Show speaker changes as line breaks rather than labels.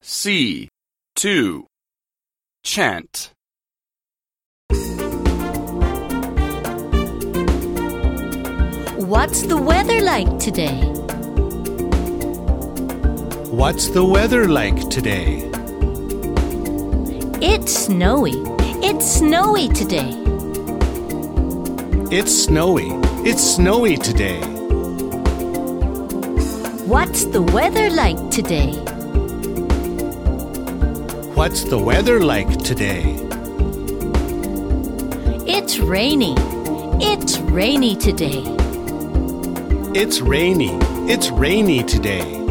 C. 2. Chant.
What's the weather like today?
What's the weather like today?
It's snowy. It's snowy today.
It's snowy. It's snowy today.
What's the weather like today?
What's the weather like today?
It's rainy. It's rainy today.
It's rainy. It's rainy today.